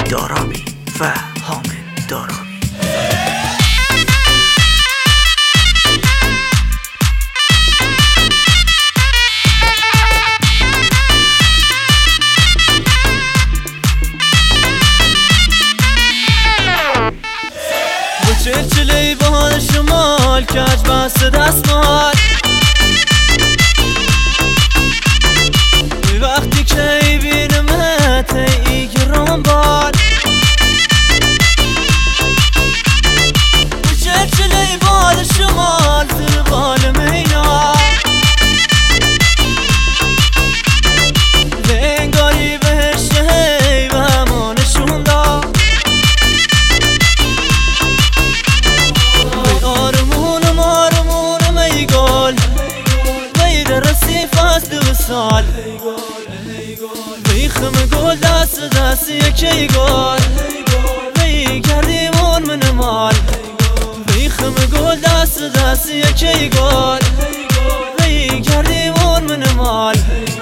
دارابی و حامد دارابی. چلچلی باد شمال کج بست دستمال وقتی که بینمت ای گران بال چلچلی باد شمال زیر بال مینا لنگاری بهش هی و همانشون دار سال بیخم گل دست یکی گل بی کردیمون من مال بیخم گل دست یکی گل بی کردیمون من مال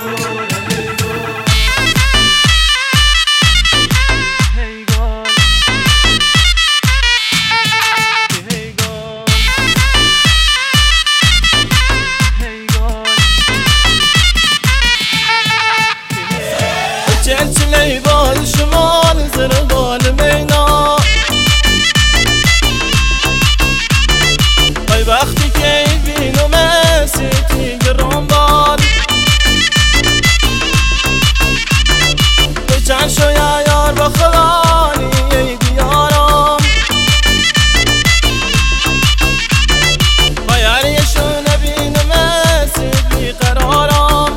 چلچلی بال شمال زیر بال مینا ای وقتی که بینم سیتی گران بال چند شو یا یار با خلانی ای دیارم با یاریشو نبینم سیتی قرارم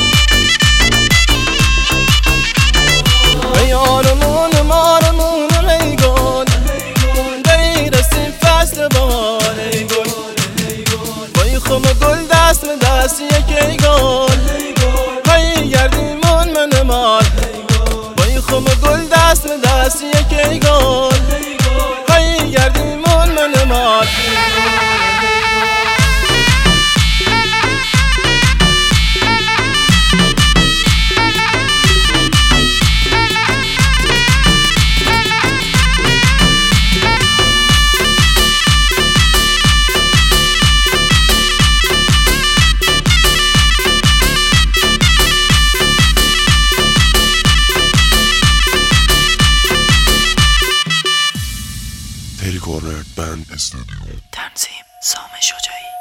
دست یکی گل هی گردیمون من مال بای خم گل دست یکی گل هی گردیمون من مال تری کورنر بند استودیو تنظیم سام شجاعی.